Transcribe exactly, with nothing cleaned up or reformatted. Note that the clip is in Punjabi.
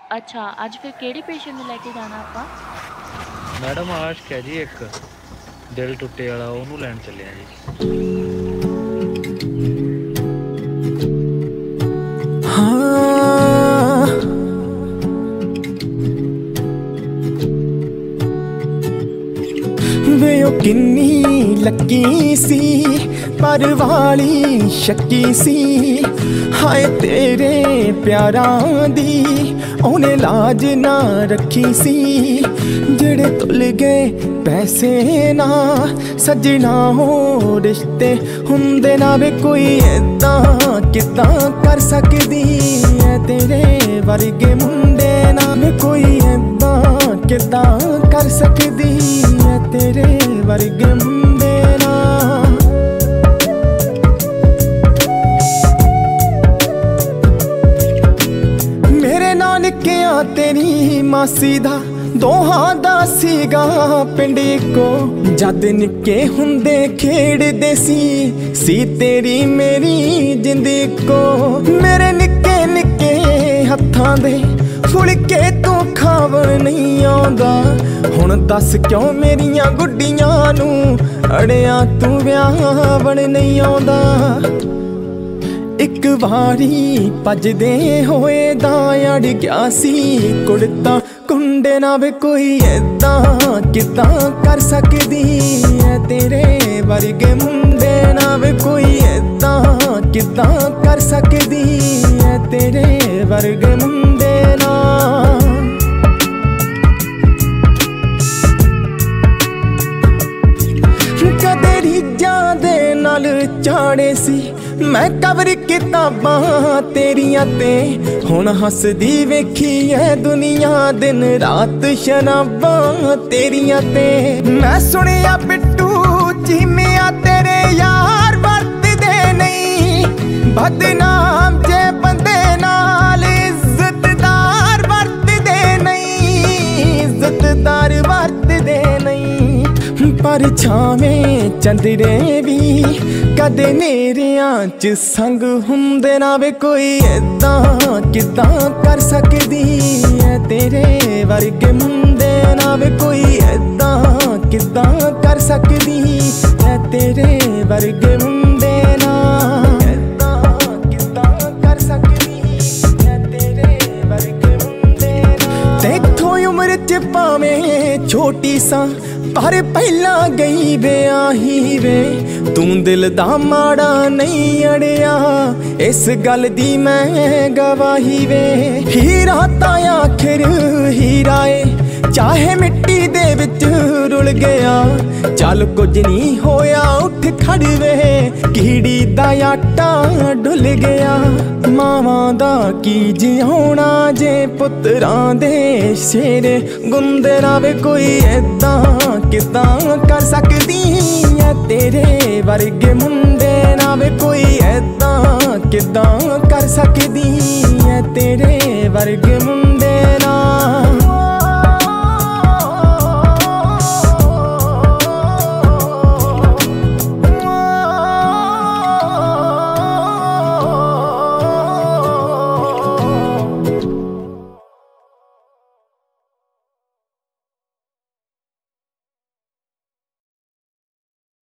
ਅੱਛਾ, ਅੱਜ ਫਿਰ ਕਿਹੜੇ ਪੇਸ਼ੈਂਟ ਨੂੰ ਲੈ ਕੇ ਜਾਣਾ ਆਪਾਂ? ਮੈਡਮ ਆਸ਼ਕ ਹੈ ਜੀ, ਇੱਕ ਦਿਲ ਟੁੱਟੇ ਵਾਲਾ, ਉਹਨੂੰ ਲੈਣ ਚੱਲਿਆ ਜੀ। ਹਾਂ ਵੇ ਉਹ ਕਿੰਨੀ ਲੱਕੀ ਸੀ, ਪਰ ਵਾਲੀ ਸ਼ੱਕੀ ਸੀ। ਹਾਏ ਤੇਰੇ ਪਿਆਰਾਂ ਦੀ ਉਹਨੇ ਲਾਜ ਨਾ ਰੱਖੀ ਸੀ। ਜਿਹੜੇ ਤੁਲ ਗਏ ਪੈਸੇ ਨਾ ਸੱਜਣਾ, ਹੋ ਰਿਸ਼ਤੇ ਹੁੰਦੇ ਨਾ ਵੇ। ਕੋਈ ਏਦਾਂ ਕਿੱਦਾਂ ਕਰ ਸਕਦੀ ਐ ਤੇਰੇ ਵਰਗੇ ਮੁੰਡੇ ਨਾ ਵੇ। ਕੋਈ ਏਦਾਂ ਕਿੱਦਾਂ ਕਰ ਸਕਦੀ ਐ ਤੇਰੇ ਵਰਗੇ ਮੁੰਡੇ ਨਾ। ਮੇਰੇ ਨਾਨਕਿਆਂ ਤੇਰੀ ਮਾਸੀ ਦਾ ਦੋਹਾਂ ਦਾ ਸੀਗਾ ਪਿੰਡ ਇੱਕੋ। ਜਦ ਨਿੱਕੇ ਹੁੰਦੇ ਖੇਡਦੇ ਸੀ, ਸੀ ਤੇਰੀ ਮੇਰੀ ਜਿੰਦ ਇੱਕੋ। ਮੇਰੇ ਨਿੱਕੇ ਨਿੱਕੇ ਹੱਥਾਂ ਦੇ ਫੁਲਕੇ ਤੂੰ ਖਾਵਣ ਨਹੀਂ ਆਉਂਦਾ। ਹੁਣ ਦੱਸ ਕਿਉਂ ਮੇਰੀਆਂ ਗੁੱਡੀਆਂ ਨੂੰ ਅੜਿਆ ਤੂੰ ਵਿਆਹਵਣ ਨਹੀਂ ਆਉਂਦਾ। ਇੱਕ ਵਾਰੀ ਭੱਜਦੇ ਹੋਏ ਦਾ ਅੜ ਗਿਆ ਸੀ ਕੁੜਤਾ ਕੁੰਡੇ ਨਾ ਵੇ। ਕੋਈ ਏਦਾਂ ਕਿੱਦਾਂ ਕਰ ਸਕਦੀ ਐ ਤੇਰੇ ਵਰਗੇ ਮੁੰਡੇ ਨਾ ਵੇ। ਕੋਈ ਏਦਾਂ ਕਿੱਦਾਂ ਕਰ ਸਕਦੀ ਐ ਤੇਰੇ ਵਰਗੇ ਮੁੰਡੇ ਨਾ। ਕਦੇ ਰੀਝਾਂ ਦੇ ਨਾਲ ਚਾੜੇ ਸੀ ਮੈਂ ਕਵਰ ਕਿਤਾਬਾਂ ਤੇਰੀਆਂ ਤੇ। ਹੁਣ ਹੱਸਦੀ ਵੇਖੀ ਐ ਦੁਨੀਆ ਦਿਨ ਰਾਤ ਸ਼ਰਾਬਾਂ ਤੇਰੀਆਂ ਤੇ। ਮੈਂ ਸੁਣਿਆ ਬਿੱਟੂ ਚੀਮਿਆ ਤੇਰੇ ਯਾਰ ਵਰਤਦੇ ਨਹੀਂ। ਬਦਨਾਮ ਜੇ ਬੰਦੇ ਨਾਲ ਇੱਜ਼ਤਦਾਰ ਵਰਤਦੇ ਨਹੀਂ। ਇੱਜ਼ਤਦਾਰ ਵਰਤਦੇ ਨਹੀਂ। ਪਰ ਛਾਵੇਂ ਚੰਦਰੇ ਵੀ ਕਦੇ ਨੇਰਿਆਂ ਚ ਸੰਗ ਹੁੰਦੇ ਨਾ ਵੇ। ਕੋਈ ਏਦਾਂ ਕਿੱਦਾਂ ਕਰ ਸਕਦੀ ਐ ਤੇਰੇ ਵਰਗੇ ਮੁੰਡੇ ਨਾ ਵੇ। ਕੋਈ ਏਦਾਂ ਕਿੱਦਾਂ ਕਰ ਸਕਦੀ ਐ ਤੇਰੇ ਵਰਗੇ ਮੁੰਡੇ ਨਾ। ਏਦਾਂ ਕਿੱਦਾਂ ਕਰ ਸਕਦੀ ਐ ਤੇਰੇ ਵਰਗੇ ਮੁੰਡੇ ਨਾ। ਤੇਥੋਂ ਉਮਰ ਚ ਭਾਵੇਂ ਛੋਟੀ ਸਾਂ, ਪਰ ਪਹਿਲਾਂ ਗਈ ਵਿਆਹੀ ਵੇ। ਤੂੰ ਦਿਲ ਦਾ ਮਾੜਾ ਨਹੀਂ ਅੜਿਆ, ਇਸ ਗੱਲ ਦੀ ਮੈਂ ਗਵਾਹੀ ਵੇ। ਹੀਰਾ ਤਾਂ ਆਖਿਰ ਹੀਰਾ ਏ, ਚਾਹੇ ਮਿੱਟੀ ਦੇ ਵਿੱਚ ਰੁਲ ਗਿਆ। ਚੱਲ ਕੁਝ ਨਹੀਂ ਹੋਇਆ ਉੱਠ ਖੜ ਵੇ, ਕੀੜੀ ਦਾ ਆਟਾ ਡੁੱਲ ਗਿਆ। ਮਾਵਾਂ ਦਾ ਕੀ ਜਿਉਣਾ ਜੇ ਪੁੱਤਰਾਂ ਦੇ ਸ਼ੇਰ ਗੁੰਦੇ ਨਾ ਵੇ। ਕੋਈ ਏਦਾਂ ਕਿੱਦਾਂ ਕਰ ਸਕਦੀ ਐ ਤੇਰੇ ਵਰਗੇ ਮੁੰਡੇ ਨਾ ਵੇ। ਕੋਈ ਏਦਾਂ ਕਿੱਦਾਂ ਕਰ ਸਕਦੀ ਐ ਤੇਰੇ ਵਰਗੇ